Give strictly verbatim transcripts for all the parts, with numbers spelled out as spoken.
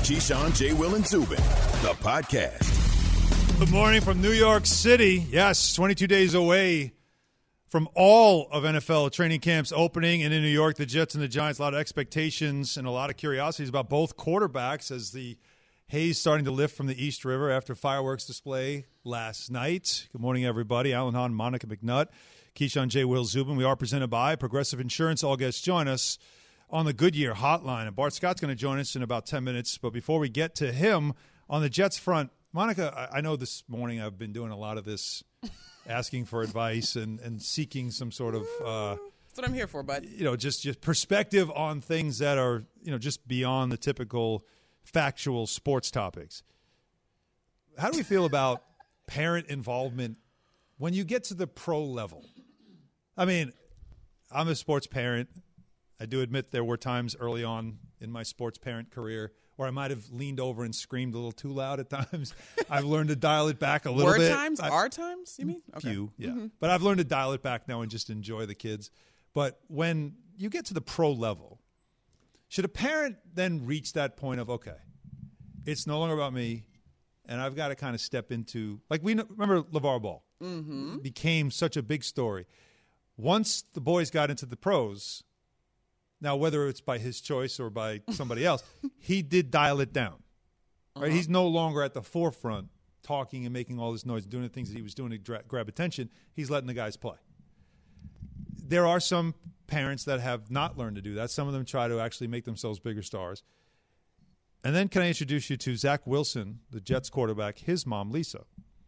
Keyshawn, J. Will, and Zubin, the podcast. Good morning from New York City. Yes, twenty-two days away from all of N F L training camps opening. And in New York, the Jets and the Giants, a lot of expectations and a lot of curiosities about both quarterbacks as the haze starting to lift from the East River after fireworks display last night. Good morning, everybody. Alan Hahn, Monica McNutt, Keyshawn, J. Will, Zubin. We are presented by Progressive Insurance. All guests join us on the Goodyear hotline. And Bart Scott's going to join us in about ten minutes. But before we get to him, on the Jets front, Monica, I know this morning I've been doing a lot of this, asking for advice and, and seeking some sort of uh, that's what I'm here for, bud. You know, just, just perspective on things that are, you know, just beyond the typical factual sports topics. How do we feel about parent involvement when you get to the pro level? I mean, I'm a sports parent. I do admit there were times early on in my sports parent career where I might have leaned over and screamed a little too loud at times. I've learned to dial it back a little Were bit. times? I, Are times, you mean? Okay. Few, yeah. Mm-hmm. But I've learned to dial it back now and just enjoy the kids. But when you get to the pro level, should a parent then reach that point of, okay, it's no longer about me, and I've got to kind of step into, like we know, remember LeVar Ball mm-hmm. became such a big story. Once the boys got into the pros, now whether it's by his choice or by somebody else, he did dial it down. Right? Uh-huh. He's no longer at the forefront talking and making all this noise, doing the things that he was doing to dra- grab attention. He's letting the guys play. There are some parents that have not learned to do that. Some of them try to actually make themselves bigger stars. And then can I introduce you to Zach Wilson, the Jets quarterback, his mom, Lisa,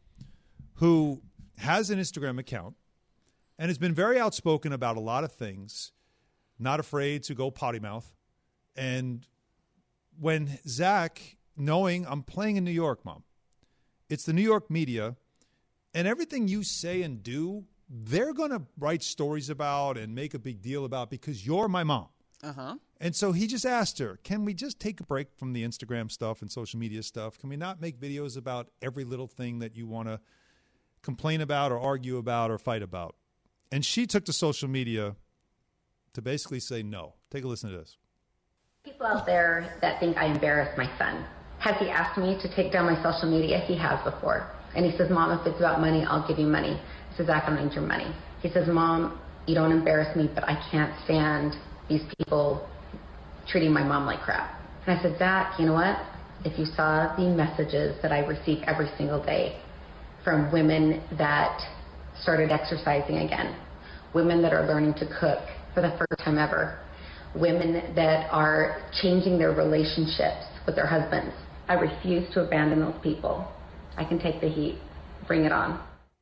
who has an Instagram account and has been very outspoken about a lot of things, not afraid to go potty mouth. And when Zach, knowing I'm playing in New York, Mom, it's the New York media, and everything you say and do, they're going to write stories about and make a big deal about because you're my mom. Uh-huh. And so he just asked her, can we just take a break from the Instagram stuff and social media stuff? Can we not make videos about every little thing that you want to complain about or argue about or fight about? And she took to social media to basically say no. Take a listen to this. People out there that think I embarrass my son. Has he asked me to take down my social media? He has before. And he says, Mom, if it's about money, I'll give you money. I said, Zach, I don't need your money. He says, Mom, you don't embarrass me, but I can't stand these people treating my mom like crap. And I said, Zach, you know what? If you saw the messages that I receive every single day from women that started exercising again, women that are learning to cook for the first time ever, women that are changing their relationships with their husbands, I refuse to abandon those people. I can take the heat. Bring it on.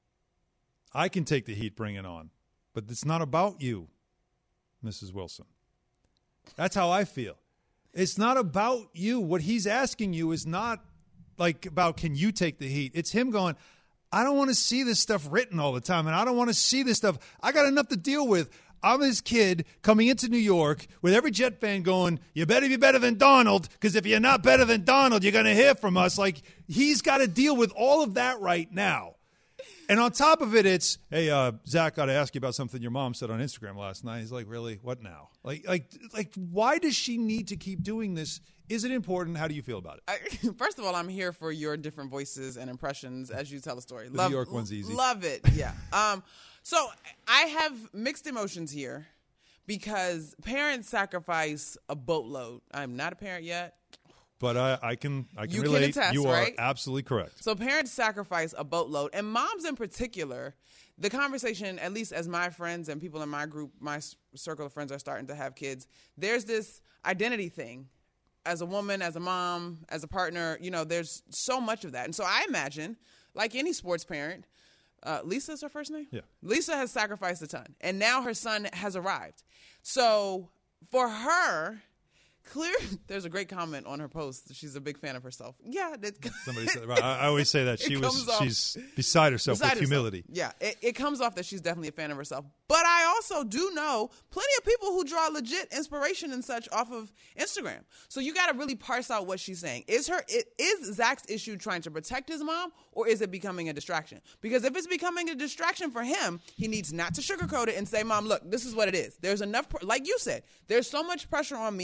I can take the heat, bring it on. But it's not about you, Missus Wilson. That's how I feel. It's not about you. What he's asking you is not like about can you take the heat. It's him going, I don't want to see this stuff written all the time, and I don't want to see this stuff. I got enough to deal with. I'm his kid coming into New York with every Jet fan going, you better be better than Donald, because if you're not better than Donald, you're going to hear from us. Like, he's got to deal with all of that right now. And on top of it, it's, hey, uh, Zach, got to ask you about something your mom said on Instagram last night. He's like, really? What now? Like, like, like, why does she need to keep doing this? Is it important? How do you feel about it? I, first of all, I'm here for your different voices and impressions as you tell a story. The love, New York one's easy. Love it, yeah. um, so I have mixed emotions here because parents sacrifice a boatload. I'm not a parent yet. But I, I can I can you relate. Can attest, you are right? absolutely correct. So parents sacrifice a boatload, and moms in particular. The conversation, at least as my friends and people in my group, my circle of friends are starting to have kids, there's this identity thing. As a woman, as a mom, as a partner, you know, there's so much of that. And so I imagine, like any sports parent, uh, Lisa's her first name? Yeah. Lisa has sacrificed a ton, and now her son has arrived. So for her... Clear. There's a great comment on her post. She's a big fan of herself. Yeah. That, Somebody said, right, I, I always say that she was, off, she's beside herself beside with humility. Herself. Yeah. It, it comes off that she's definitely a fan of herself. But I also do know plenty of people who draw legit inspiration and such off of Instagram. So you got to really parse out what she's saying. Is her, it, is Zach's issue trying to protect his mom, or is it becoming a distraction? Because if it's becoming a distraction for him, he needs not to sugarcoat it and say, Mom, look, this is what it is. There's enough, like you said, there's so much pressure on me as a rookie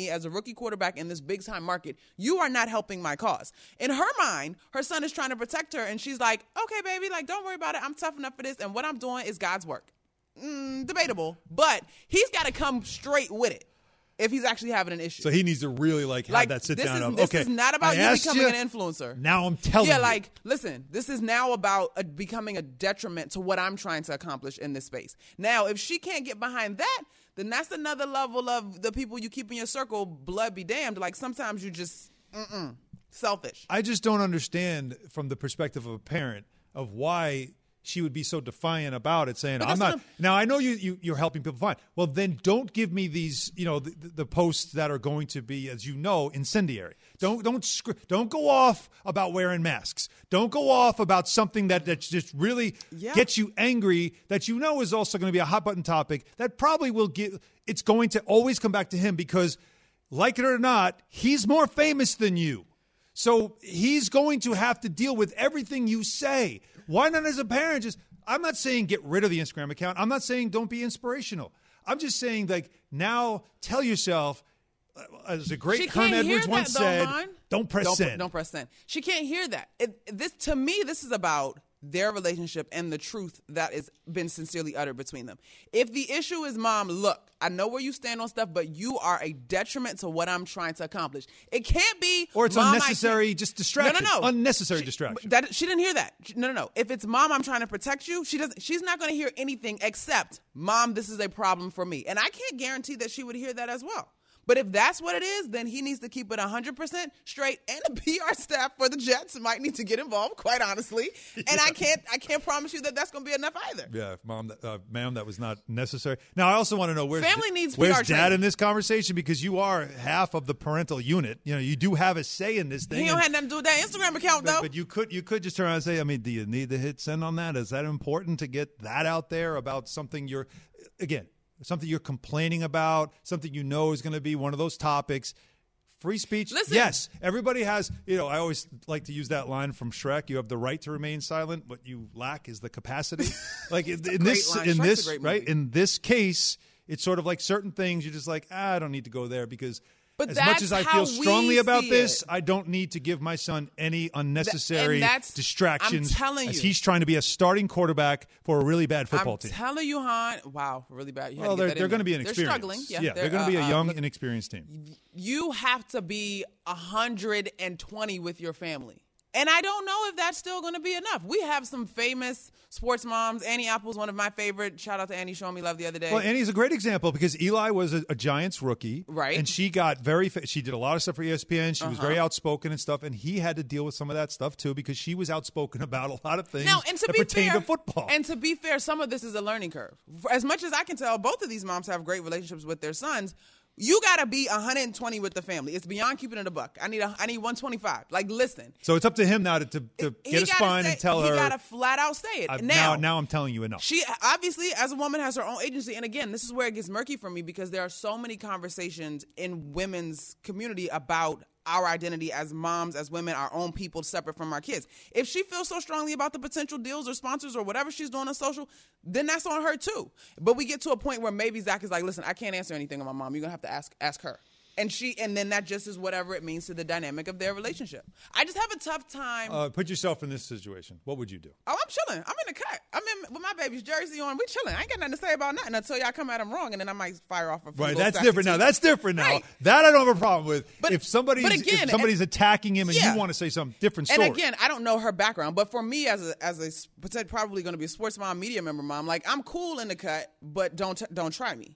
rookie quarterback in this big-time market. You are not helping my cause. In her mind, her son is trying to protect her, and she's like, okay, baby, like, don't worry about it. I'm tough enough for this, and what I'm doing is God's work. Mm, debatable, but he's got to come straight with it if he's actually having an issue. So he needs to really like have like, that sit this down is, of, this okay, is not about I you becoming you, an influencer. Now I'm telling yeah, you. Yeah, like, listen, this is now about a, becoming a detriment to what I'm trying to accomplish in this space. Now, if she can't get behind that, then that's another level of the people you keep in your circle, blood be damned. Like, sometimes you just, mm-mm, selfish. I just don't understand from the perspective of a parent of why she would be so defiant about it, saying, I'm not. Now, I know you, you, you're helping people find. Well, then don't give me these, you know, the, the posts that are going to be, as you know, incendiary. Don't don't don't go off about wearing masks. Don't go off about something that, that just really yeah. gets you angry, that you know is also going to be a hot button topic that probably will get, it's going to always come back to him because, like it or not, he's more famous than you. So he's going to have to deal with everything you say. Why not as a parent just, I'm not saying get rid of the Instagram account. I'm not saying don't be inspirational. I'm just saying, like, now tell yourself, uh, as a great Herm Edwards once though, said, Hon. don't press don't, send. Don't press send. She can't hear that. It, this To me, this is about their relationship and the truth that has been sincerely uttered between them. If the issue is, Mom, look, I know where you stand on stuff, but you are a detriment to what I'm trying to accomplish. It can't be, or it's Mom, unnecessary, just distraction. No, no, no. Unnecessary she, distraction. That, she didn't hear that. No, no, no. If it's, Mom, I'm trying to protect you, she doesn't. She's not going to hear anything except, Mom, this is a problem for me. And I can't guarantee that she would hear that as well. But if that's what it is, then he needs to keep it one hundred percent straight, and the P R staff for the Jets might need to get involved, quite honestly. And yeah. I can't I can't promise you that that's going to be enough either. Yeah, mom, uh, ma'am, that was not necessary. Now, I also want to know, where's, Family needs where's P R Dad training. in this conversation? Because you are half of the parental unit. You know, you do have a say in this thing. He don't and, have nothing to do with that Instagram account, but, though. But you could you could just turn around and say, I mean, do you need to hit send on that? Is that important to get that out there about something you're, again, something you're complaining about, something you know is going to be one of those topics. Free speech, Listen. Yes. Everybody has, you know, I always like to use that line from Shrek. You have the right to remain silent. What you lack is the capacity. Like in, in this, line. in Shrek's this, a great right? movie. In this case, it's sort of like certain things you're just like, ah, I don't need to go there because But as that's much as I how feel we strongly about see this, it. I don't need to give my son any unnecessary and that's- distractions I'm telling as you. he's trying to be a starting quarterback for a really bad football I'm team. telling you, Hon. Wow, really bad. You had Well, to they're, get that they're in going to there. be an They're experience. struggling. Yeah, yeah they're, they're going to be a uh, young, uh, inexperienced team. You have to be one hundred twenty with your family. And I don't know if that's still going to be enough. We have some famous sports moms. Annie Apple's one of my favorite. Shout out to Annie showing me love the other day. Well, Annie's a great example because Eli was a, a Giants rookie. Right. And she got very – she did a lot of stuff for E S P N. She uh-huh. was very outspoken and stuff. And he had to deal with some of that stuff too because she was outspoken about a lot of things now, and to that be pertain fair, to football. And to be fair, some of this is a learning curve. As much as I can tell, both of these moms have great relationships with their sons. You got to be one hundred twenty with the family. It's beyond keeping it a buck. I need a, I need one twenty-five. Like, listen. So it's up to him now to, to, to get a spine say, and tell he her. He got to flat out say it. I've, now, now, now I'm telling you enough. She obviously, as a woman, has her own agency. And again, this is where it gets murky for me because there are so many conversations in women's community about our identity as moms, as women, our own people separate from our kids. If she feels so strongly about the potential deals or sponsors or whatever she's doing on social, then that's on her too. But we get to a point where maybe Zach is like, listen, I can't answer anything on my mom. You're going to have to ask ask her. And she, and then that just is whatever it means to the dynamic of their relationship. I just have a tough time. Uh, put yourself in this situation. What would you do? Oh, I'm chilling. I'm in the cut. I'm in with my baby's jersey on. We chilling. I ain't got nothing to say about nothing until y'all come at them wrong, and then I might fire off a few Right, little that's sassy different now. tweets. That's different now. Right. That I don't have a problem with. But- if somebody's but again, if somebody's and- attacking him and yeah. you want to say something different story. And again, I don't know her background, but for me as a as a potentially probably going to be a sports mom, media member mom, like I'm cool in the cut, but don't t- don't try me.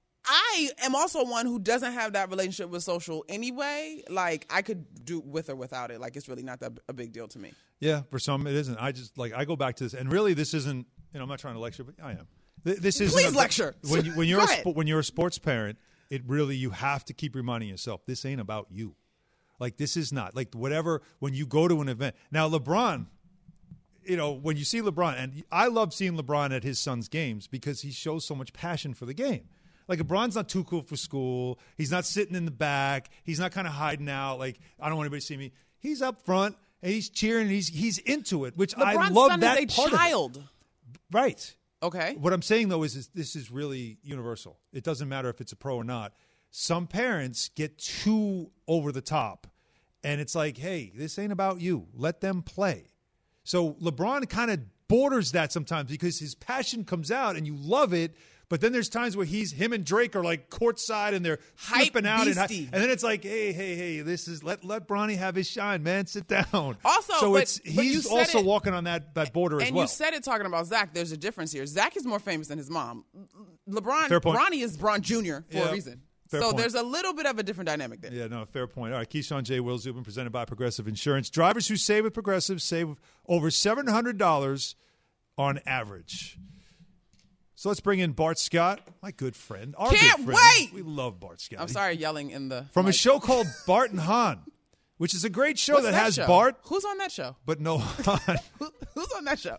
I am also one who doesn't have that relationship with social anyway. Like I could do with or without it. Like it's really not that a big deal to me. Yeah, for some it isn't. I just like I go back to this, and really this isn't. You know, I'm not trying to lecture, but I am. This isn't. Please a, lecture. When you, when you're Go a, ahead. when you're a sports parent, it really you have to keep reminding yourself this ain't about you. Like this is not like whatever. When you go to an event now, LeBron. You know, when you see LeBron, and I love seeing LeBron at his son's games because he shows so much passion for the game. Like, LeBron's not too cool for school. He's not sitting in the back. He's not kind of hiding out. Like, I don't want anybody to see me. He's up front, and he's cheering. He's he's into it, which I LeBron's love son that is a part child. of it. Right. Okay. What I'm saying, though, is, is this is really universal. It doesn't matter if it's a pro or not. some parents get too over the top. And it's like, hey, this ain't about you. Let them play. So LeBron kind of borders that sometimes because his passion comes out and you love it. But then there's times where he's him and Drake are like courtside and they're Hype flipping out. And, beastie. and then it's like, hey, hey, hey, this is let let Bronny have his shine, man. Sit down. Also, so but, it's but you he's said also it, walking on that, that border as and well. you said it talking about Zach. There's a difference here. Zach is more famous than his mom. LeBron, Fair point. Bronny is Bron Junior for Yeah. a reason. Fair so point. there's a little bit of a different dynamic there. Yeah, no, fair point. All right, Keyshawn J. Will Zubin, presented by Progressive Insurance. Drivers who save with Progressive save over seven hundred dollars on average. So let's bring in Bart Scott, my good friend. Our Can't good friend. wait! We love Bart Scott. I'm sorry, yelling in the From mic. a show called Bart and Hahn, which is a great show What's that, that has show? Bart, Who's on that show? but no Hahn. Who, who's on that show?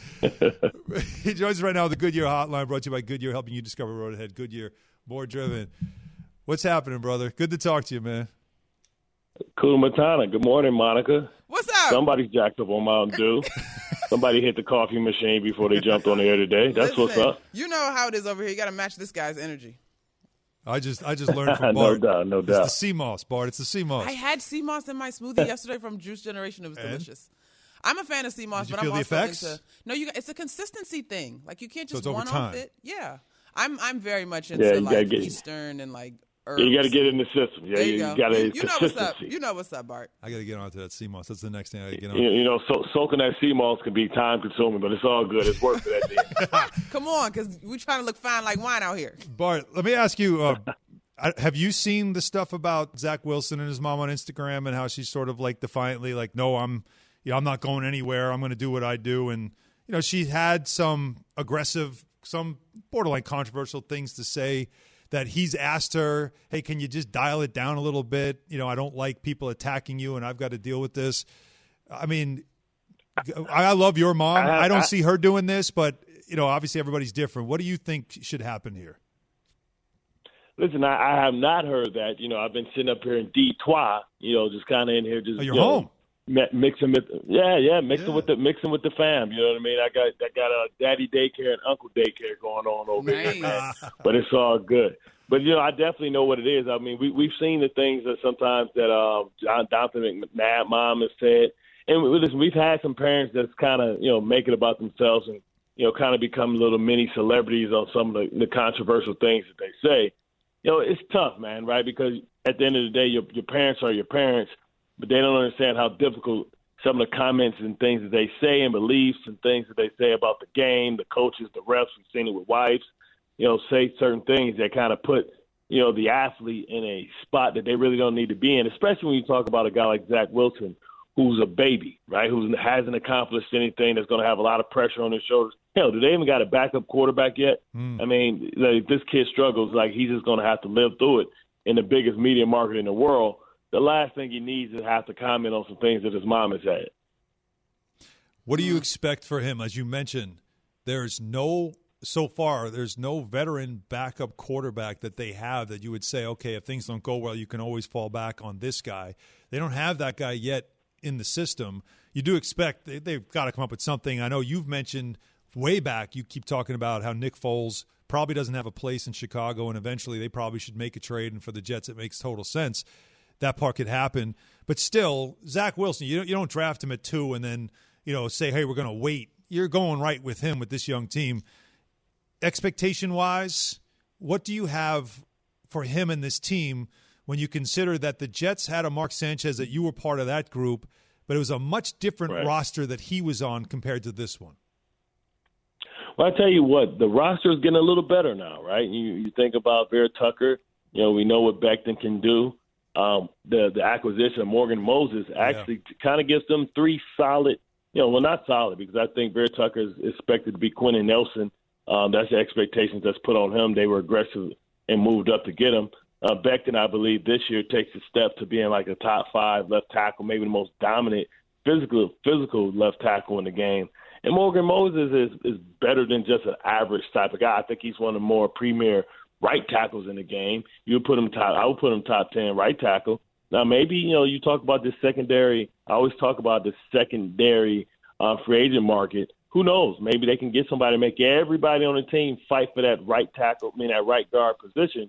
He joins us right now with the Goodyear Hotline, brought to you by Goodyear, helping you discover road ahead. Goodyear, more driven. What's happening, brother? Good to talk to you, man. Cool Matana. Good morning, Monica. What's up? Somebody's jacked up on Mountain Dew. Somebody hit the coffee machine before they jumped on the air today. That's Listen, what's up. You know how it is over here. You got to match this guy's energy. I just I just learned from No Bart. doubt, no It's doubt. the sea moss, Bart. It's the sea moss. I had sea moss in my smoothie yesterday from Juice Generation. It was And? delicious. I'm a fan of sea moss, Did you but feel I'm the also effects? into no. You, it's a consistency thing. Like you can't So just it's over one time. off it. Yeah, I'm I'm very much into Yeah, you gotta like get- Eastern and like herbs. Yeah, you got to get in the system. Yeah, There you, you, go. got to you, you know what's up. consistency. You know what's up, Bart. I got to get onto that sea moss. That's the next thing I got to get on. You, you know, so, soaking that sea moss can be time consuming, but it's all good. It's worth it at the end. Come on, because we're trying to look fine like wine out here. Bart, let me ask you, uh, I- have you seen the stuff about Zach Wilson and his mom on Instagram and how she's sort of like defiantly like, no, I'm, you know, I'm not going anywhere. I'm going to do what I do. And, you know, she had some aggressive, some borderline controversial things to say that he's asked her, hey, can you just dial it down a little bit? You know, I don't like people attacking you and I've got to deal with this. I mean, I love your mom. I have- I don't I- see her doing this, but, you know, obviously everybody's different. What do you think should happen here? Listen, I, I have not heard that. You know, I've been sitting up here in Detroit, you know, just kind of in here, just Oh, you're you know, home. mi- mixing with, yeah, yeah, mixing Yeah. with the mixing with the fam. You know what I mean? I got I got a daddy daycare and uncle daycare going on over here, Nice. man. But it's all good. But you know, I definitely know what it is. I mean, we we've seen the things that sometimes that um, John Donovan McNabb mom has said, and we, listen, we've had some parents that's kind of you know make it about themselves and you know kind of become little mini celebrities on some of the, the controversial things that they say. You know, it's tough, man, right? Because at the end of the day, your your parents are your parents, but they don't understand how difficult some of the comments and things that they say and beliefs and things that they say about the game, the coaches, the refs. We've seen it with wives. You know, say certain things that kind of put, you know, the athlete in a spot that they really don't need to be in, especially when you talk about a guy like Zach Wilson, who's a baby, right, who hasn't accomplished anything, that's going to have a lot of pressure on his shoulders. Hell, do they even got a backup quarterback yet? Mm. I mean, like, this kid struggles like he's just going to have to live through it in the biggest media market in the world. The last thing he needs is have to comment on some things that his mom has said. What do you expect for him? As you mentioned, there's no – so far, there's no veteran backup quarterback that they have that you would say, okay, if things don't go well, you can always fall back on this guy. They don't have that guy yet in the system. You do expect they, they've got to come up with something. I know you've mentioned way back, you keep talking about how Nick Foles probably doesn't have a place in Chicago, and eventually they probably should make a trade, and for the Jets it makes total sense. That part could happen. But still, Zach Wilson, you don't, you don't draft him at two and then, you know, say, hey, we're going to wait. You're going right with him with this young team. Expectation-wise, what do you have for him and this team when you consider that the Jets had a Mark Sanchez, that you were part of that group, but it was a much different Right. roster that he was on compared to this one? Well, I tell you what, the roster is getting a little better now, right? You you think about Vera Tucker. You know, we know what Becton can do. Um, the the acquisition of Morgan Moses actually yeah. kind of gives them three solid. You know, well, not solid because I think Vera Tucker is expected to be Quentin Nelson. Um, that's the expectations that's put on him. They were aggressive and moved up to get him. Uh, Becton, I believe, this year takes a step to being like a top five left tackle, maybe the most dominant physical physical left tackle in the game. And Morgan Moses is, is better than just an average type of guy. I think he's one of the more premier right tackles in the game. You would put him top. I would put him top ten right tackle. Now, maybe, you know, you talk about this secondary. I always talk about the secondary uh, free agent market. Who knows? Maybe they can get somebody to make everybody on the team fight for that right tackle, I mean, that right guard position.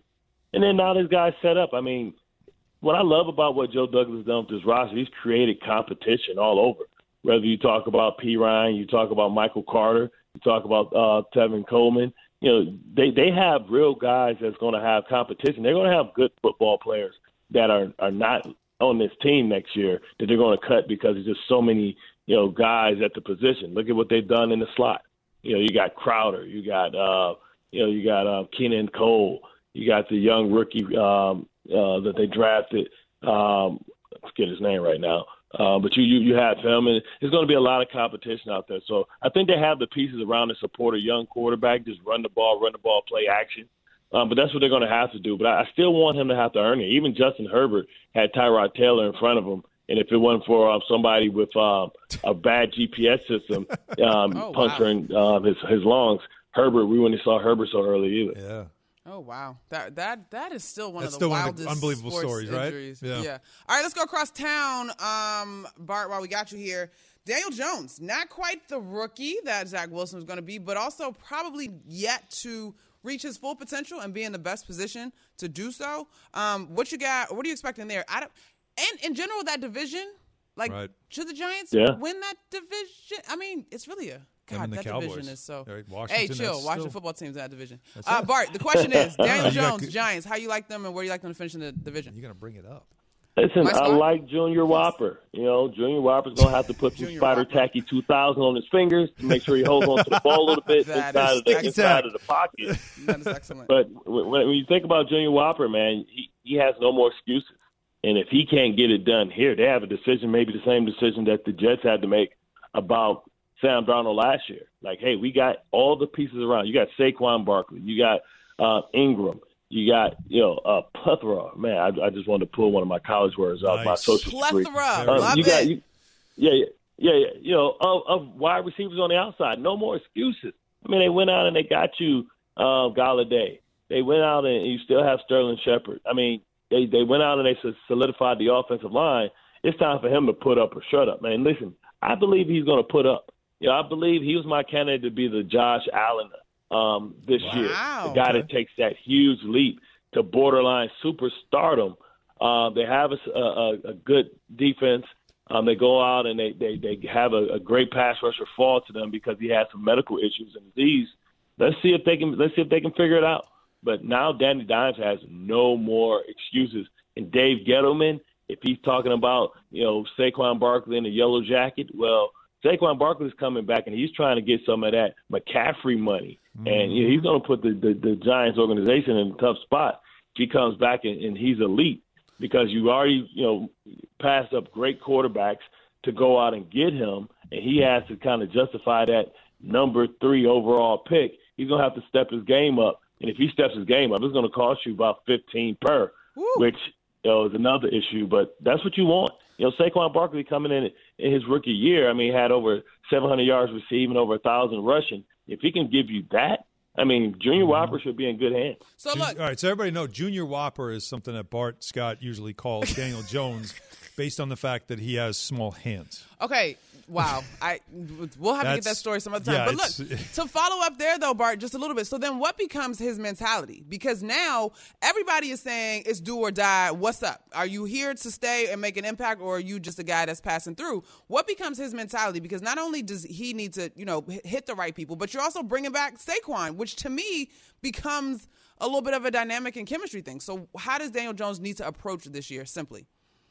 And then now this guy's set up. I mean, what I love about what Joe Douglas has done with this roster, he's created competition all over. Whether you talk about P. Ryan, you talk about Michael Carter, you talk about uh, Tevin Coleman, you know, they, they have real guys that's going to have competition. They're going to have good football players that are, are not on this team next year that they're going to cut because there's just so many, you know, guys at the position. Look at what they've done in the slot. You know, you got Crowder, you got, uh, you know, you got uh, Kenan Cole, you got the young rookie um, uh, that they drafted. Um, I forget his name right now. Uh, but you, you you have him, and there's going to be a lot of competition out there. So I think they have the pieces around to support a young quarterback, just run the ball, run the ball, play action. Um, but that's what they're going to have to do. But I, I still want him to have to earn it. Even Justin Herbert had Tyrod Taylor in front of him, and if it wasn't for uh, somebody with uh, a bad G P S system um, oh, puncturing wow. uh, his his lungs, Herbert, we wouldn't have saw Herbert so early either. Yeah. Oh wow, that that that is still one That's of the still one of wildest, the unbelievable sports stories, right? injuries. Yeah. yeah. All right, let's go across town. Um, Bart, while we got you here, Daniel Jones, not quite the rookie that Zach Wilson was going to be, but also probably yet to reach his full potential and be in the best position to do so. Um, what you got? What are you expecting there? I don't, and in general, that division, like, right. should the Giants yeah. win that division? I mean, it's really a God, and the that Cowboys. division is so. Right, hey, Washington, chill. that's Washington still- football team's in that division. That's Uh, it. Bart, the question is Daniel You got- Jones, Giants. How you like them, and where do you like them to finish in the division? You're going to bring it up. Listen, My I spot? like Junior Whopper. You know, Junior Whopper's going to have to put some Junior Spider Whopper. Tacky two thousand on his fingers to make sure he holds on to the ball a little bit That inside is of the excellent. inside of the pocket. That is excellent. But when, when you think about Junior Whopper, man, he, he has no more excuses. And if he can't get it done here, they have a decision, maybe the same decision that the Jets had to make about Sam Darnold last year. Like, hey, we got all the pieces around. You got Saquon Barkley. You got uh, Ingram. You got, you know, a plethora. Man, I, I just wanted to pull one of my college words out of my Nice. social degree. Plethora. Uh, Love you it. got, you, yeah, yeah, yeah, yeah. You know, of, of wide receivers on the outside. No more excuses. I mean, they went out and they got you uh, Galladay. They went out and you still have Sterling Shepard. I mean, they, they went out and they solidified the offensive line. It's time for him to put up or shut up, man. Listen, I believe he's going to put up. You know, I believe he was my candidate to be the Josh Allen um, this Wow. year, the guy that takes that huge leap to borderline superstardom. Uh, they have a, a, a good defense. Um, they go out and they they, they have a, a great pass rusher fall to them because he has some medical issues and disease. Let's see if they can let's see if they can figure it out. But now Danny Dimes has no more excuses. And Dave Gettleman, if he's talking about, you know, Saquon Barkley in the yellow jacket, well, Saquon Barkley is coming back, and he's trying to get some of that McCaffrey money. Mm-hmm. And you know, he's going to put the, the, the Giants organization in a tough spot if he comes back and, and he's elite because you already, you know, passed up great quarterbacks to go out and get him, and he has to kind of justify that number three overall pick. He's going to have to step his game up. And if he steps his game up, it's going to cost you about fifteen per, Woo. which you know, is another issue. But that's what you want. You know, Saquon Barkley coming in in his rookie year, I mean, he had over seven hundred yards receiving, over one thousand rushing. If he can give you that, I mean, Junior Mm-hmm. Whopper should be in good hands. So look, All right, so everybody know Junior Whopper is something that Bart Scott usually calls Daniel Jones based on the fact that he has small hands. okay, wow. I we'll have to get That's- that story some other time. yeah, but look, it's- to follow up there though, Bart, just a little bit. So then, what becomes his mentality? Because now everybody is saying it's do or die. What's up? Are you here to stay and make an impact, or are you just a guy that's passing through? What becomes his mentality? Because not only does he need to, you know, hit the right people, but you're also bringing back Saquon, which to me becomes a little bit of a dynamic and chemistry thing. So how does Daniel Jones need to approach this year? Simply.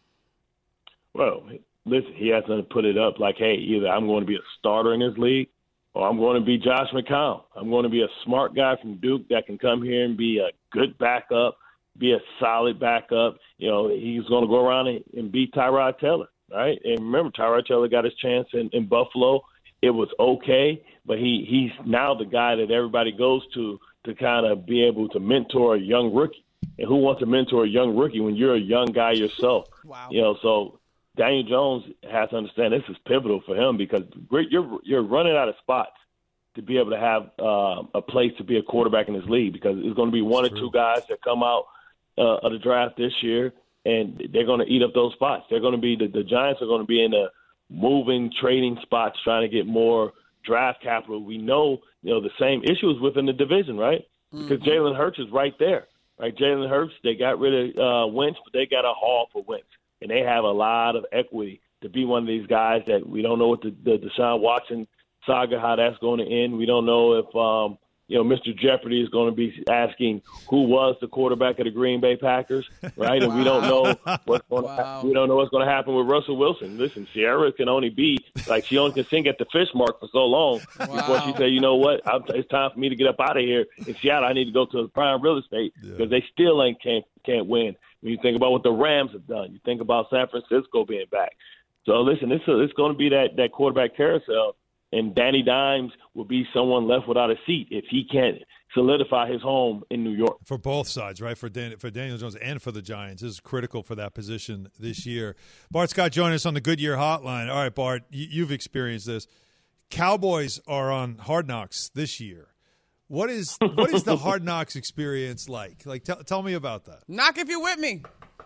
Well, listen, he has to put it up like, hey, either I'm going to be a starter in this league or I'm going to be Josh McCown. I'm going to be a smart guy from Duke that can come here and be a good backup, be a solid backup. You know, he's going to go around and, and beat Tyrod Taylor, right? And remember, Tyrod Taylor got his chance in, in Buffalo. It was okay, but he, he's now the guy that everybody goes to to kind of be able to mentor a young rookie. And who wants to mentor a young rookie when you're a young guy yourself? Wow. You know, so Daniel Jones has to understand this is pivotal for him because you're you're running out of spots to be able to have uh, a place to be a quarterback in this league because it's going to be one or two guys that come out uh, of the draft this year, and they're going to eat up those spots. They're going to be the, the Giants are going to be in the moving, trading spots, trying to get more draft capital. We know, you know, the same issues within the division, right? Because mm-hmm. Jalen Hurts is right there. right? Jalen Hurts, they got rid of uh, Wentz, but they got a haul for Wentz. And they have a lot of equity to be one of these guys that we don't know what the, the Deshaun Watson saga, how that's going to end. We don't know if, um, you know, Mister Jeopardy is going to be asking who was the quarterback of the Green Bay Packers, right? And wow. we don't know what's going to wow. we don't know what's going to happen with Russell Wilson. Listen, Sierra can only be like she only can sing at the fish mark for so long wow. before she say, you know what, I'm, it's time for me to get up out of here in Seattle. I need to go to prime real estate because yeah. they still ain't can't can't win. When you think about what the Rams have done, you think about San Francisco being back. So listen, it's a, it's going to be that that quarterback carousel. And Danny Dimes will be someone left without a seat if he can't solidify his home in New York. For both sides, right? For Dan, for Daniel Jones and for the Giants. This is critical for that position this year. Bart Scott joining us on the Goodyear Hotline. All right, Bart, you've experienced this. Cowboys are on Hard Knocks this year. What is what is the Hard Knocks experience like? Like, t- tell me about that. Knock if you're with me.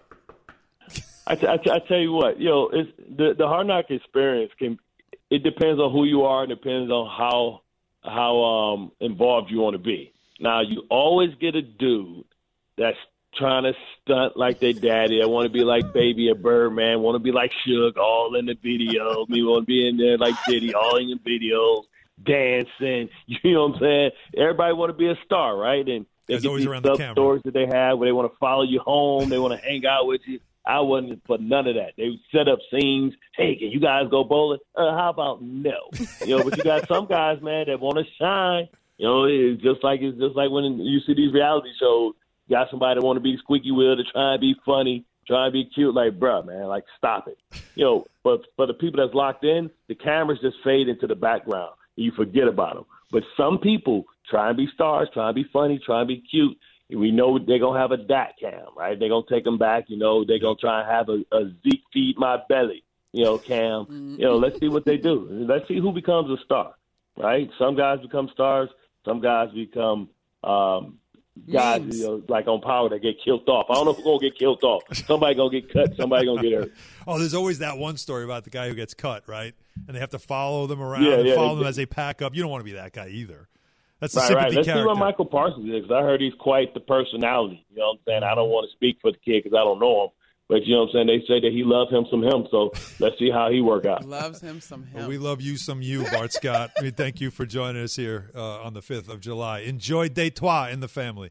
I, t- I, t- I tell you what, you know, it's, the, the Hard Knock experience can – it depends on who you are. It depends on how how um, involved you want to be. Now, you always get a dude that's trying to stunt like their daddy. I want to be like Baby or Birdman. Want to be like Suge, all in the video. Me want to be in there like Diddy, all in the videos, dancing. You know what I'm saying? Everybody want to be a star, right? And they There's get always these around the sub camera. stories that they have where they want to follow you home. They want to hang out with you. I wasn't for none of that. They would set up scenes. Hey, can you guys go bowling? Uh, how about no? You know, but you got some guys, man, that want to shine. You know, it's just like it's just like when you see these reality shows. You got somebody that want to be squeaky wheel to try and be funny, try and be cute. Like, bruh, man, like stop it. You know, but for the people that's locked in, the cameras just fade into the background. And you forget about them. But some people try and be stars, try and be funny, try and be cute. We know they're going to have a D A C cam, right? They're going to take them back. You know, they're going to try and have a, a Zeke feed my belly, you know, cam. Mm-hmm. You know, let's see what they do. Let's see who becomes a star, right? Some guys become stars. Some guys become um, guys, Memes. you know, like on Power that get killed off. I don't know who's going to get killed off. Somebody going to get cut. Somebody going to get hurt. Oh, there's always that one story about the guy who gets cut, right? And they have to follow them around yeah, and yeah, follow they, them as they pack up. You don't want to be that guy either. That's a right, sympathy right. Let's character. see what Michael Parsons is, because I heard he's quite the personality. You know what I'm saying? I don't want to speak for the kid because I don't know him. But you know what I'm saying? They say that he loves him some him, so let's see how he work out. Loves him some him. Well, we love you some you, Bart Scott. I mean, thank you for joining us here uh, on the fifth of July. Enjoy Day Trois in the family.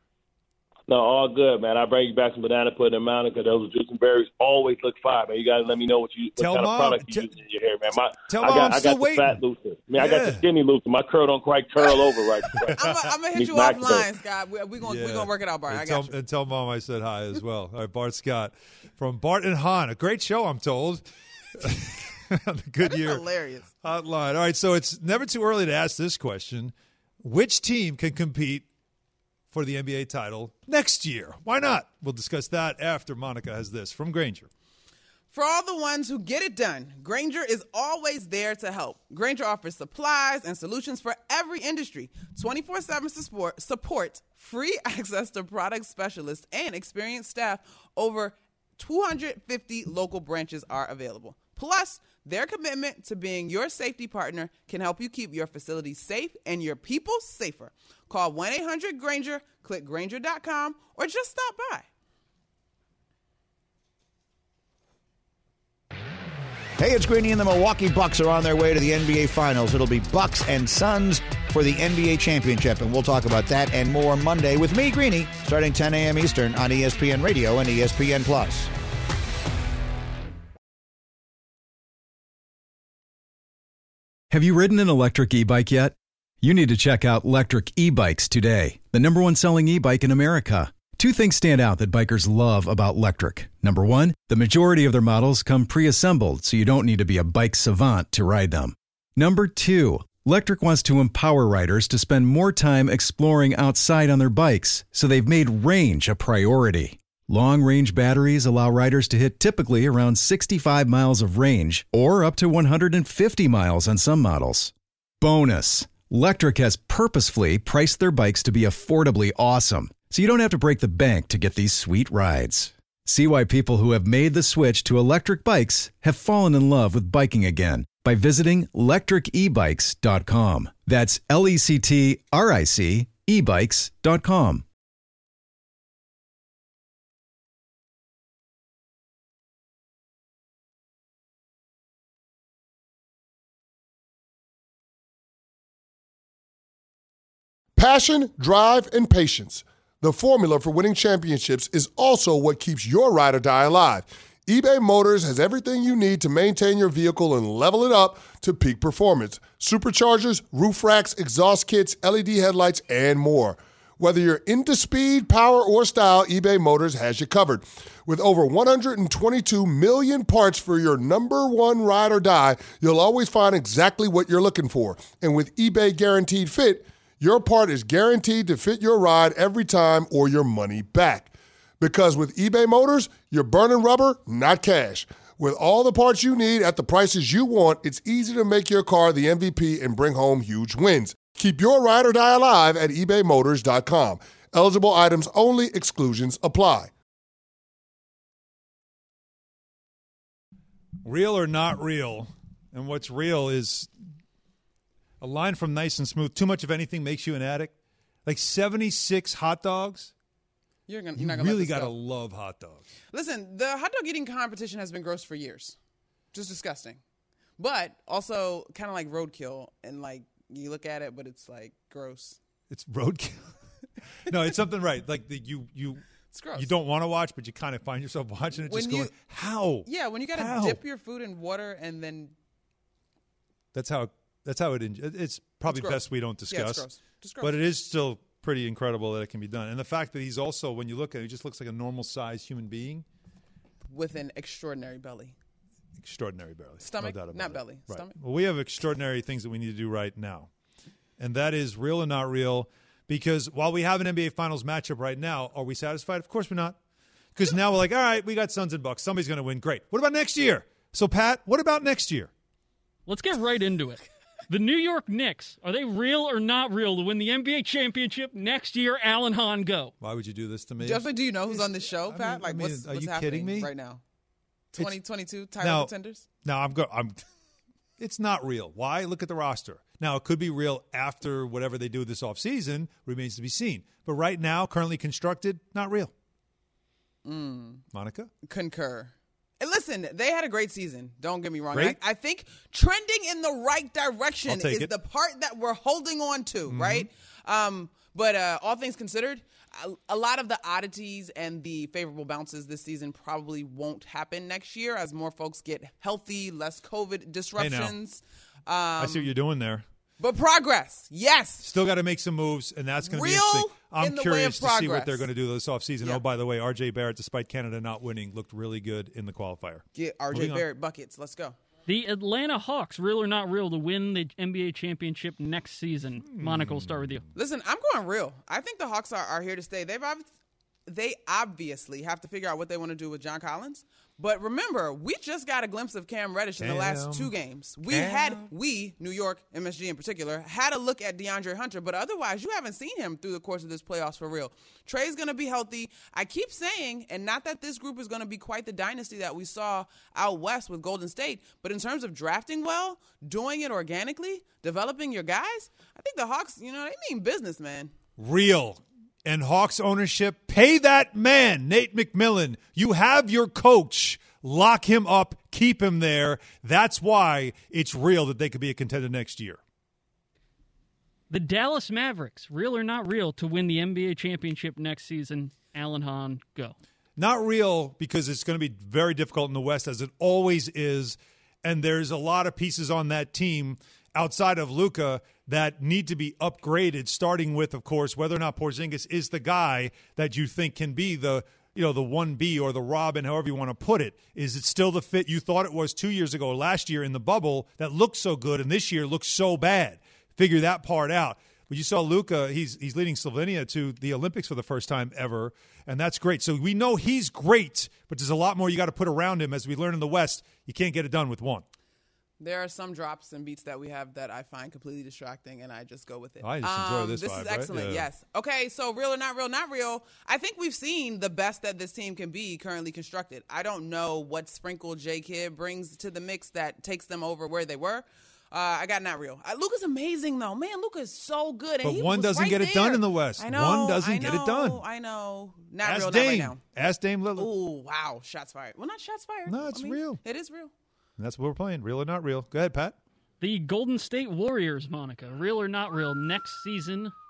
No, all good, man. I bring you back some banana pudding and mountain because those juice and berries always look fire, man. You got to let me know what you what tell kind mom, of product you t- use in your hair, man. My, tell I mom got, I'm I still got the waiting. fat looser. I mean, yeah. I got the skinny looser. My curl don't quite curl over right. I'm going to hit you offline, Scott. We're we going yeah. we gonna work it out, Bart. And I tell, got you. And tell mom I said hi as well. All right, Bart Scott from Bart and Hahn. A great show, I'm told. On the Goodyear hilarious. Hotline. All right, so it's never too early to ask this question. Which team can compete for the N B A title next year? Why not? We'll discuss that after Monica has this from Grainger. For all the ones who get it done, Grainger is always there to help. Grainger offers supplies and solutions for every industry, twenty-four seven support, support, free access to product specialists, and experienced staff. Over two hundred fifty local branches are available. Plus, their commitment to being your safety partner can help you keep your facilities safe and your people safer. Call one eight hundred Grainger, click Grainger dot com, or just stop by. Hey, it's Greeny, and the Milwaukee Bucks are on their way to the N B A Finals. It'll be Bucks and Suns for the N B A Championship, and we'll talk about that and more Monday with me, Greeny, starting ten a.m. Eastern on E S P N Radio and E S P N Plus. Have you ridden an electric e-bike yet? You need to check out Lectric E-Bikes today, the number one selling e-bike in America. Two things stand out that bikers love about Lectric. Number one, the majority of their models come pre-assembled, so you don't need to be a bike savant to ride them. Number two, Lectric wants to empower riders to spend more time exploring outside on their bikes, so they've made range a priority. Long-range batteries allow riders to hit typically around sixty-five miles of range, or up to one hundred fifty miles on some models. Bonus, Lectric has purposefully priced their bikes to be affordably awesome, so you don't have to break the bank to get these sweet rides. See why people who have made the switch to electric bikes have fallen in love with biking again by visiting lectric e bikes dot com. That's L E C T R I C e bikes dot com. Passion, drive, and patience. The formula for winning championships is also what keeps your ride or die alive. eBay Motors has everything you need to maintain your vehicle and level it up to peak performance. Superchargers, roof racks, exhaust kits, L E D headlights, and more. Whether you're into speed, power, or style, eBay Motors has you covered. With over one hundred twenty-two million parts for your number one ride or die, you'll always find exactly what you're looking for. And with eBay Guaranteed Fit, your part is guaranteed to fit your ride every time or your money back. Because with eBay Motors, you're burning rubber, not cash. With all the parts you need at the prices you want, it's easy to make your car the M V P and bring home huge wins. Keep your ride or die alive at ebay motors dot com. Eligible items only. Exclusions apply. Real or not real? And what's real is a line from Nice and Smooth. Too much of anything makes you an addict. Like seventy-six hot dogs. You're gonna, You you're not gonna really let this got to go. love hot dogs. Listen, the hot dog eating competition has been gross for years. Just disgusting. But also kind of like roadkill. And like you look at it, but it's like gross. It's roadkill. No, it's something right. Like the, you you It's gross. you don't want to watch, but you kind of find yourself watching it, When just you- going, how? Yeah, when you got How? to dip your food in water and then That's how. That's how it. It's probably It's gross. best we don't Yeah, it's discuss. gross. Just gross. But it is still pretty incredible that it can be done, and the fact that he's also, when you look at it, he just looks like a normal sized human being. with an extraordinary belly. Extraordinary belly. Stomach, no doubt about not it. belly. Right. Stomach. Well, we have extraordinary things that we need to do right now, and that is real and not real. Because while we have an N B A Finals matchup right now, are we satisfied? Of course we're not. Because now we're like, all right, we got Suns and Bucks. Somebody's going to win. Great. What about next year? So, Pat, what about next year? Let's get right into it. The New York Knicks, are they real or not real to win the N B A championship next year? Alan Hahn, go. Why would you do this to me? Definitely, do you know who's on this show, I Pat? mean- like, I mean, what's, are what's you happening kidding me? right now? twenty twenty-two title Now- contenders? No, I'm go. I'm. It's not real. Why? Look at the roster. Now, it could be real after whatever they do this offseason, remains to be seen. But right now, currently constructed, not real. Mm. Monica? Concur. And listen, they had a great season. Don't get me wrong. Great. I, I think trending in the right direction I'll take is it. the part that we're holding on to, Mm-hmm. right? Um, but uh, all things considered, a, a lot of the oddities and the favorable bounces this season probably won't happen next year as more folks get healthy, less COVID disruptions. Um, I see what you're doing there. but progress, yes. Still got to make some moves, and that's going to be Real interesting. I'm in the way curious of to see what progress. they're going to do this offseason. Yeah. Oh, by the way, R J Barrett, despite Canada not winning, looked really good in the qualifier. Get R J Moving on. Barrett buckets. Let's go. The Atlanta Hawks, real or not real to win the N B A championship next season? Hmm. Monica, we'll start with you. Listen, I'm going real. I think the Hawks are, are here to stay. They've ob- they obviously have to figure out what they want to do with John Collins. But remember, we just got a glimpse of Cam Reddish in the last Cam. two games. We Cam. had, we, New York, M S G in particular, had a look at DeAndre Hunter, but otherwise you haven't seen him through the course of this playoffs for real. Trey's going to be healthy. I keep saying, and not that this group is going to be quite the dynasty that we saw out west with Golden State, but in terms of drafting well, doing it organically, developing your guys, I think the Hawks, you know, they mean business, man. Real. And Hawks ownership, pay that man, Nate McMillan. You have your coach. Lock him up. Keep him there. That's why it's real that they could be a contender next year. The Dallas Mavericks, real or not real to win the N B A championship next season? Alan Hahn, go. Not real because it's going to be very difficult in the West, as it always is. And there's a lot of pieces on that team outside of Luka that need to be upgraded, starting with, of course, whether or not Porzingis is the guy that you think can be the, you know, the one B or the Robin, however you want to put it. Is it still the fit you thought it was two years ago, last year in the bubble, that looked so good, and this year looks so bad? Figure that part out. But you saw Luka, he's he's leading Slovenia to the Olympics for the first time ever, and that's great. So we know he's great, but there's a lot more you got to put around him. As we learn in the West, you can't get it done with one. There are some drops and beats that we have that I find completely distracting, and I just go with it. I just enjoy Um, this This vibe, is right? excellent, Yeah. yes. Okay, so real or not real, not real. I think we've seen the best that this team can be currently constructed. I don't know what sprinkle J. Kidd brings to the mix that takes them over where they were. Uh, I got not real. Uh, Luka's amazing, though. Man, Luka is so good. And But he one was doesn't right get it there. done in the West. I know. One doesn't I get it know, done. I know. Not Ask real, Dame. not right now. Ask Dame Lillard. Oh, wow. Shots fired. Well, not shots fired. No, it's I mean, real. It is real. And that's what we're playing, real or not real. Go ahead, Pat. The Golden State Warriors, Monica, real or not real next season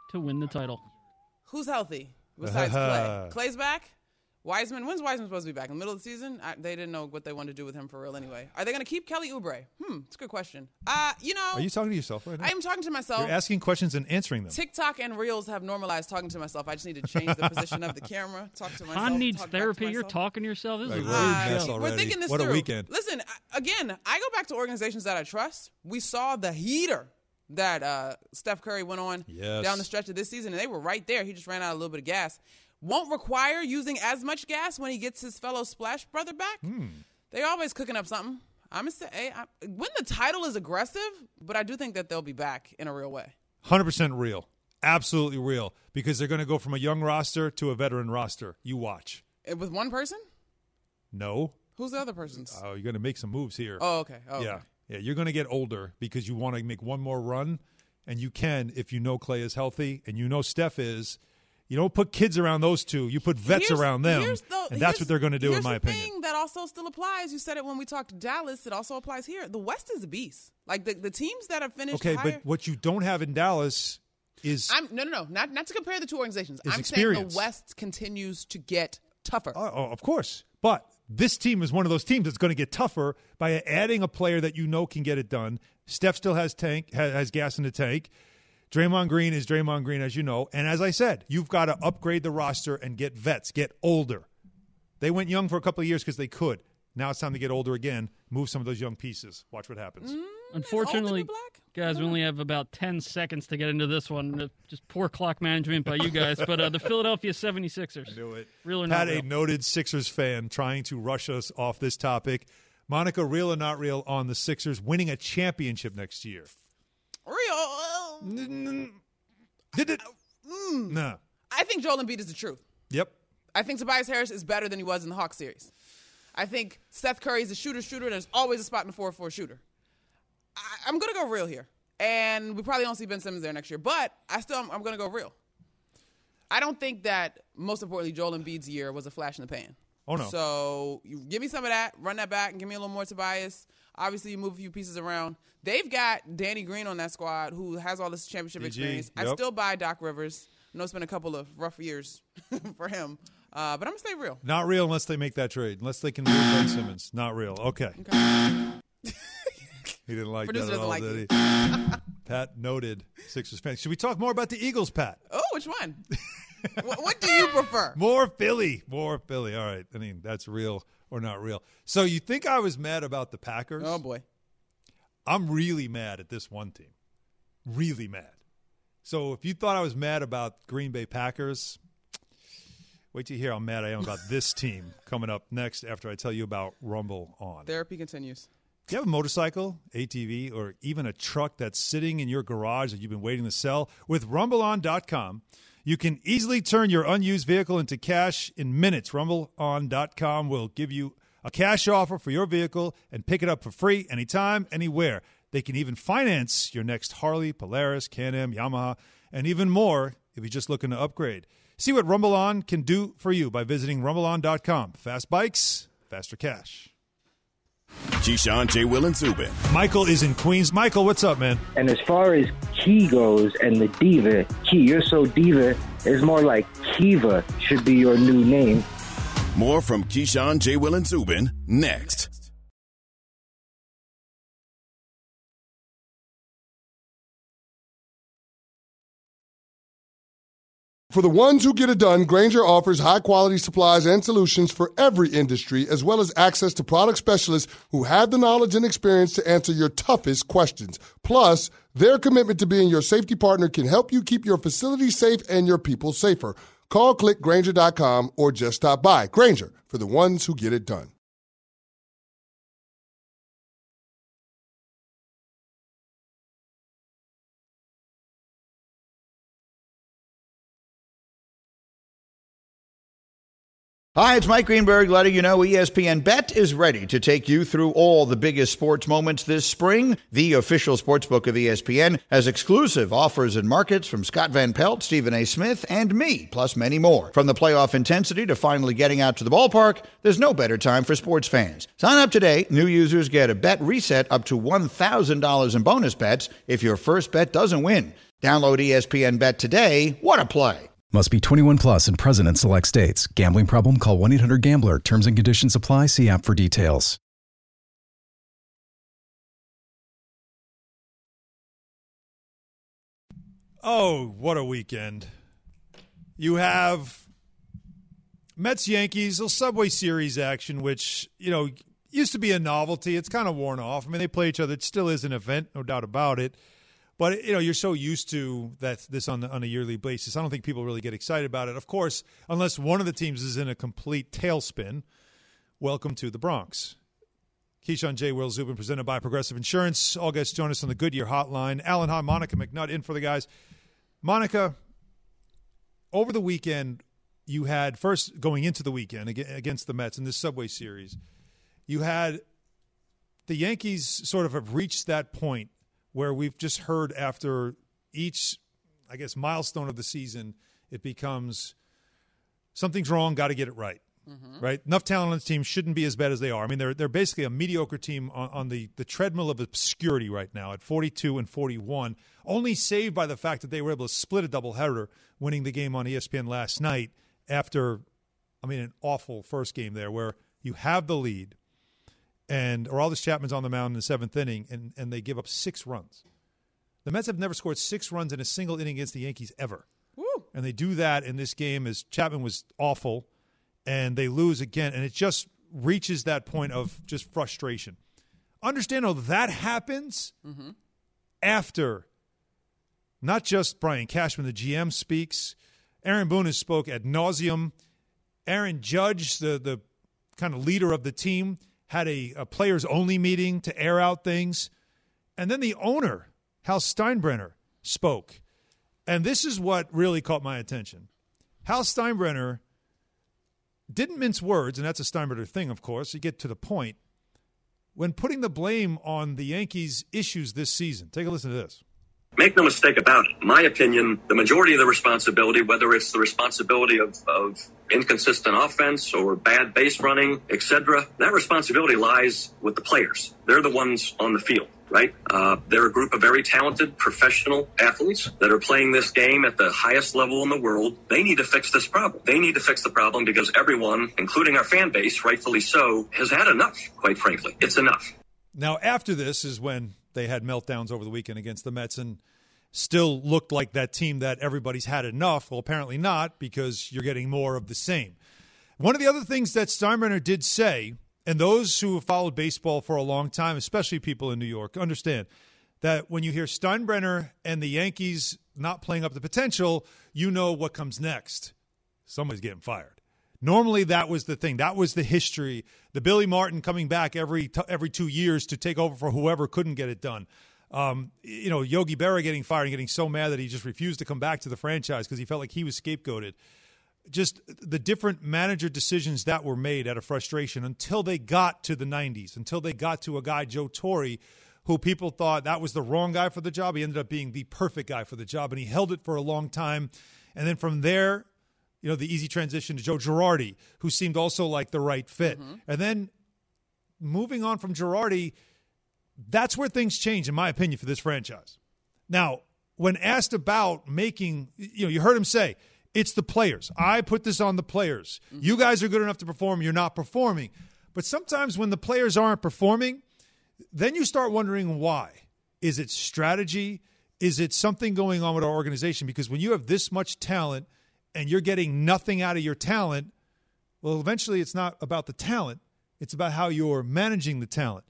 to win the title. Who's healthy besides Clay? Clay's back? Wiseman, when's Wiseman supposed to be back? In the middle of the season? I, they didn't know what they wanted to do with him for real anyway. Are they going to keep Kelly Oubre? Hmm, it's a good question. Uh, you know. Are you talking to yourself right now? I am talking to myself. You're asking questions and answering them. TikTok and Reels have normalized talking to myself. I just need to change the position of the camera, talk to myself. Han needs talk therapy. to You're talking to yourself. This like, is a uh, weird show. We're thinking this what through. a weekend. Listen, again, I go back to organizations that I trust. We saw the heater that uh, Steph Curry went on yes. down the stretch of this season, and they were right there. He just ran out a little bit of gas. Won't require using as much gas when he gets his fellow Splash brother back. Hmm. They're always cooking up something. I'm gonna say, hey, I, when the title is aggressive, but I do think that they'll be back in a real way. one hundred percent real. Absolutely real. Because they're going to go from a young roster to a veteran roster. You watch. And with one person? No. Who's the other person's? Oh, you're going to make some moves here. Oh, okay. Oh, yeah. okay. Yeah, you're going to get older because you want to make one more run, and you can if you know Clay is healthy and you know Steph is. You don't put kids around those two. You put vets Here's, around them, the, and that's what they're going to do, in my the opinion. Thing that also still applies. You said it when we talked to Dallas. It also applies here. The West is a beast. Like the, the teams that have finished. Okay, higher, but what you don't have in Dallas is I'm no, no, no. Not not to compare the two organizations. I'm experience. saying the West continues to get tougher. Oh, oh, of course. But this team is one of those teams that's going to get tougher by adding a player that you know can get it done. Steph still has tank has, has gas in the tank. Draymond Green is Draymond Green, as you know. And as I said, you've got to upgrade the roster and get vets, get older. They went young for a couple of years because they could. Now it's time to get older again, move some of those young pieces. Watch what happens. Mm, Unfortunately, guys, we only have about ten seconds to get into this one. Just poor clock management by you guys. But uh, the Philadelphia seventy-sixers. I knew it. Real or Pat, not real? a noted Sixers fan, trying to rush us off this topic. Monica, real or not real on the Sixers winning a championship next year? Real. Did it? Mm. No. I think Joel Embiid is the truth. Yep. I think Tobias Harris is better than he was in the Hawks series. I think Seth Curry is a shooter, shooter. There's always a spot in the four for a shooter. I, I'm going to go real here. And we probably don't see Ben Simmons there next year. But I still, I'm, I'm going to go real. I don't think that, most importantly, Joel Embiid's year was a flash in the pan. Oh, no. So you give me some of that, run that back, and give me a little more Tobias. Obviously, you move a few pieces around. They've got Danny Green on that squad who has all this championship D G, experience. yep. I still buy Doc Rivers. I know it's been a couple of rough years for him. Uh, but I'm going to stay real. Not real unless they make that trade. Unless they can move Ben Simmons. Not real. Okay. Okay. He didn't like Producer that at doesn't all, like did it. he? Pat, noted Sixers fan. Should we talk more about the Eagles, Pat? Oh, which one? what, what do you prefer? More Philly. More Philly. All right. I mean, that's real or not real. So you think I was mad about the Packers? Oh, boy. I'm really mad at this one team. Really mad. So if you thought I was mad about Green Bay Packers, wait till you hear how mad I am about this team coming up next after I tell you about Rumble On. Therapy continues. Do you have a motorcycle, A T V, or even a truck that's sitting in your garage that you've been waiting to sell? With rumble on dot com, you can easily turn your unused vehicle into cash in minutes. rumble on dot com will give you a cash offer for your vehicle and pick it up for free anytime, anywhere. They can even finance your next Harley, Polaris, Can-Am, Yamaha, and even more if you're just looking to upgrade. See what Rumble On can do for you by visiting rumble on dot com. Fast bikes, faster cash. Keyshawn, J. Will, and Zubin. Michael is in Queens. Michael, what's up, man? And as far as Key goes and the diva, Key, you're so diva, it's more like Kiva should be your new name. More from Keyshawn, J. Will, and Zubin next. For the ones who get it done, Grainger offers high-quality supplies and solutions for every industry, as well as access to product specialists who have the knowledge and experience to answer your toughest questions. Plus, their commitment to being your safety partner can help you keep your facility safe and your people safer. Call, click Grainger dot com, or just stop by. Grainger, for the ones who get it done. Hi, it's Mike Greenberg letting you know E S P N Bet is ready to take you through all the biggest sports moments this spring. The official sportsbook of E S P N has exclusive offers and markets from Scott Van Pelt, Stephen A. Smith, and me, plus many more. From the playoff intensity to finally getting out to the ballpark, there's no better time for sports fans. Sign up today. New users get a bet reset up to one thousand dollars in bonus bets if your first bet doesn't win. Download E S P N Bet today. What a play. Must be twenty-one plus and present in select states. Gambling problem? Call one eight hundred gambler. Terms and conditions apply. See app for details. Oh, what a weekend. You have Mets-Yankees, a Subway Series action, which, you know, used to be a novelty. It's kind of worn off. I mean, they play each other. It still is an event, no doubt about it. But, you know, you're so used to that this on, the, on a yearly basis. I don't think people really get excited about it. Of course, unless one of the teams is in a complete tailspin, welcome to the Bronx. Keyshawn, J. Will Zubin, presented by Progressive Insurance. All guests join us on the Goodyear Hotline. Alan Hahn, Monica McNutt in for the guys. Monica, over the weekend, you had, first going into the weekend against the Mets in this Subway Series, you had the Yankees sort of have reached that point where we've just heard after each, I guess, milestone of the season, it becomes something's wrong, got to get it right. Mm-hmm. Right? Enough talent on the team shouldn't be as bad as they are. I mean, they're they're basically a mediocre team on, on the, the treadmill of obscurity right now at forty-two and forty-one, only saved by the fact that they were able to split a doubleheader, winning the game on E S P N last night after, I mean, an awful first game there where you have the lead and Aroldis Chapman's on the mound in the seventh inning, and, and they give up six runs. The Mets have never scored six runs in a single inning against the Yankees ever. Woo. And they do that in this game as Chapman was awful. And they lose again, and it just reaches that point of just frustration. Understand how that happens mm-hmm. after not just Brian Cashman, the G M, speaks. Aaron Boone has spoke ad nauseum. Aaron Judge, the, the kind of leader of the team, had a, a players-only meeting to air out things. And then the owner, Hal Steinbrenner, spoke. And this is what really caught my attention. Hal Steinbrenner didn't mince words, and that's a Steinbrenner thing, of course. You get to the point. When putting the blame on the Yankees' issues this season, take a listen to this. Make no mistake about it. In my opinion, the majority of the responsibility, whether it's the responsibility of, of inconsistent offense or bad base running, et cetera, that responsibility lies with the players. They're the ones on the field, right? Uh, they're a group of very talented professional athletes that are playing this game at the highest level in the world. They need to fix this problem. They need to fix the problem because everyone, including our fan base, rightfully so, has had enough, quite frankly. It's enough. Now, after this is when they had meltdowns over the weekend against the Mets and still looked like that team that everybody's had enough. Well, apparently not, because you're getting more of the same. One of the other things that Steinbrenner did say, and those who have followed baseball for a long time, especially people in New York, understand that when you hear Steinbrenner and the Yankees not playing up the potential, you know what comes next. Somebody's getting fired. Normally, that was the thing. That was the history. The Billy Martin coming back every t- every two years to take over for whoever couldn't get it done. Um, you know, Yogi Berra getting fired and getting so mad that he just refused to come back to the franchise because he felt like he was scapegoated. Just the different manager decisions that were made out of frustration until they got to the nineties, until they got to a guy, Joe Torre, who people thought that was the wrong guy for the job. He ended up being the perfect guy for the job, and he held it for a long time. And then from there, you know, the easy transition to Joe Girardi, who seemed also like the right fit. Mm-hmm. And then moving on from Girardi, that's where things change, in my opinion, for this franchise. Now, when asked about making, you know, you heard him say, it's the players. I put this on the players. Mm-hmm. You guys are good enough to perform. You're not performing. But sometimes when the players aren't performing, then you start wondering why. Is it strategy? Is it something going on with our organization? Because when you have this much talent and you're getting nothing out of your talent, well, eventually it's not about the talent. It's about how you're managing the talent.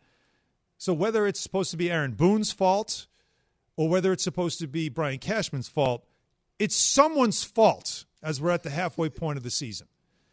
So whether it's supposed to be Aaron Boone's fault or whether it's supposed to be Brian Cashman's fault, it's someone's fault as we're at the halfway point of the season.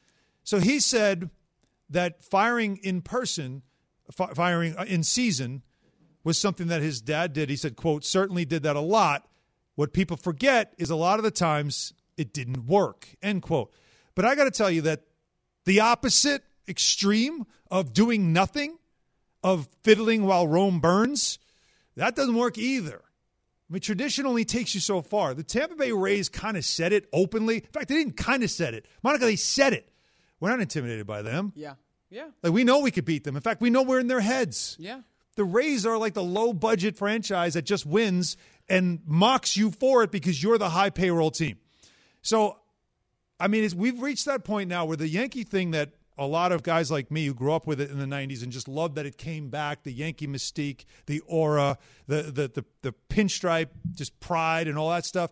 So he said that firing in person, fi- firing in season was something that his dad did. He said, quote, certainly did that a lot. What people forget is a lot of the times it didn't work, end quote. But I got to tell you that the opposite extreme of doing nothing, of fiddling while Rome burns, that doesn't work either. I mean, tradition only takes you so far. The Tampa Bay Rays kind of said it openly. In fact, they didn't kind of said it. Monica, they said it. We're not intimidated by them. Yeah, yeah. Like, we know we could beat them. In fact, we know we're in their heads. Yeah. The Rays are like the low-budget franchise that just wins and mocks you for it because you're the high payroll team. So, I mean, it's, we've reached that point now where the Yankee thing that a lot of guys like me who grew up with it in the nineties and just loved that it came back, the Yankee mystique, the aura, the the the, the pinstripe, just pride and all that stuff,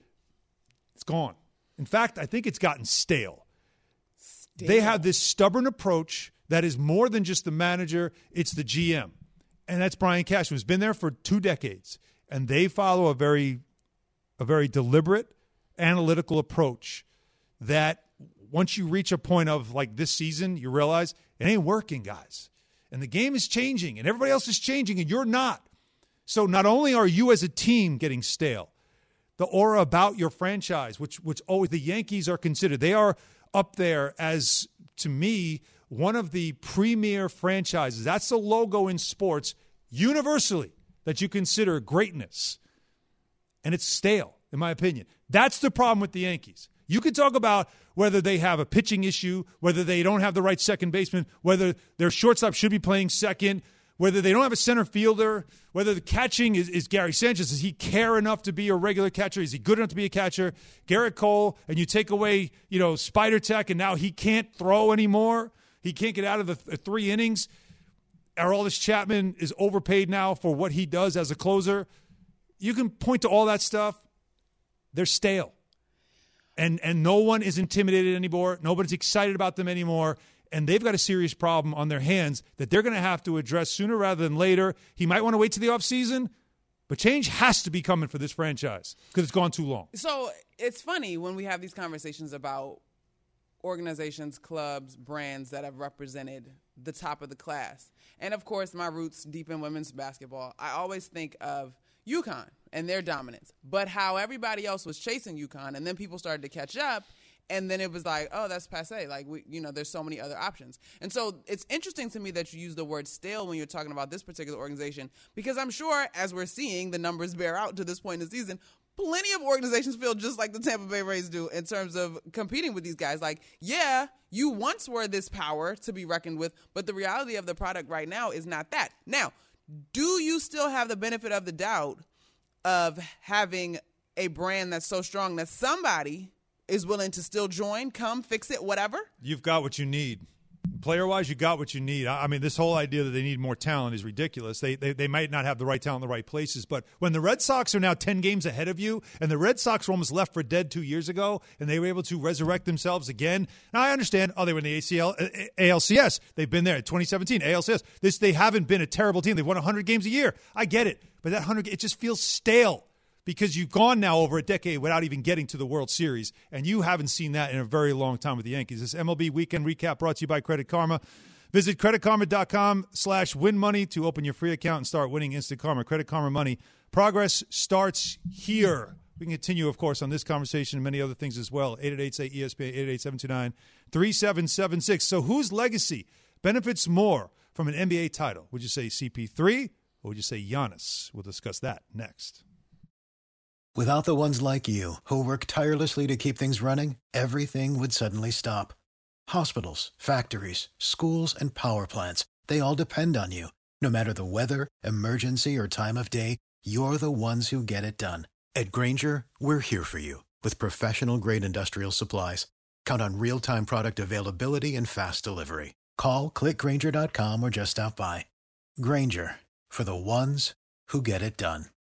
it's gone. In fact, I think it's gotten stale. stale. They have this stubborn approach that is more than just the manager, it's the G M. And that's Brian Cashman, who's been there for two decades. And they follow a very a very deliberate, analytical approach that once you reach a point of like this season, you realize it ain't working, guys. And the game is changing and everybody else is changing and you're not. So not only are you as a team getting stale, the aura about your franchise, which which always the Yankees are considered, they are up there as, to me, one of the premier franchises. That's the logo in sports universally that you consider greatness. And it's stale, in my opinion. That's the problem with the Yankees. You could talk about whether they have a pitching issue, whether they don't have the right second baseman, whether their shortstop should be playing second, whether they don't have a center fielder, whether the catching is, is Gary Sanchez. Does he care enough to be a regular catcher? Is he good enough to be a catcher? Garrett Cole, and you take away, you know, Spider Tech, and now he can't throw anymore. He can't get out of the th- three innings. Aroldis Chapman is overpaid now for what he does as a closer. You can point to all that stuff. They're stale. And and no one is intimidated anymore. Nobody's excited about them anymore. And they've got a serious problem on their hands that they're going to have to address sooner rather than later. He might want to wait to the offseason, but change has to be coming for this franchise because it's gone too long. So it's funny when we have these conversations about organizations, clubs, brands that have represented the top of the class. And, of course, my roots deep in women's basketball, I always think of UConn and their dominance, but how everybody else was chasing UConn, and then people started to catch up, and then it was like, oh, that's passe. Like, we, you know, there's so many other options. And so it's interesting to me that you use the word stale when you're talking about this particular organization, because I'm sure, as we're seeing, the numbers bear out to this point in the season, plenty of organizations feel just like the Tampa Bay Rays do in terms of competing with these guys. Like, yeah, you once were this power to be reckoned with, but the reality of the product right now is not that. Now, do you still have the benefit of the doubt of having a brand that's so strong that somebody is willing to still join, come, fix it, whatever? You've got what you need. Player-wise, you got what you need. I mean, this whole idea that they need more talent is ridiculous. They, they they might not have the right talent in the right places, but when the Red Sox are now ten games ahead of you, and the Red Sox were almost left for dead two years ago, and they were able to resurrect themselves again. Now, I understand, oh, they were in the A C L, A L C S. They've been there in twenty seventeen, A L C S. This, they haven't been a terrible team. They've won one hundred games a year. I get it, but that one hundred, it just feels stale. Because you've gone now over a decade without even getting to the World Series, and you haven't seen that in a very long time with the Yankees. This M L B Weekend Recap brought to you by Credit Karma. Visit creditkarma.com slash win money to open your free account and start winning instant karma. Credit Karma Money. Progress starts here. We can continue, of course, on this conversation and many other things as well. eight eight eight, say E S P N, eight eight eight, seven two nine, three seven seven six. So whose legacy benefits more from an N B A title? Would you say C P three or would you say Giannis? We'll discuss that next. Without the ones like you, who work tirelessly to keep things running, everything would suddenly stop. Hospitals, factories, schools, and power plants, they all depend on you. No matter the weather, emergency, or time of day, you're the ones who get it done. At Grainger, we're here for you with professional-grade industrial supplies. Count on real-time product availability and fast delivery. Call, click Grainger dot com, or just stop by. Grainger, for the ones who get it done.